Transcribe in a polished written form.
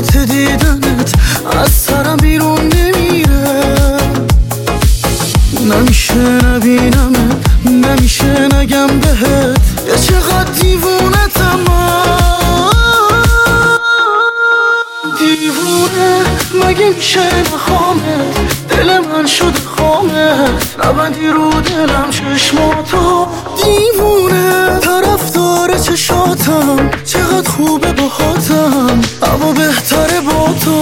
لذت دیدنت از سرم بیرون نمیره. نمیشه نبینمت، نمیشه نگم بهت یه چقدر دیوونتم من. دیوونه مگه میشه نخوامت، دل من شده خامت، نبندی رو دلم چشماتو. دیوونه طرفدار چشاتم، چقدر خوبه باهاتم، اما بهتره با تو.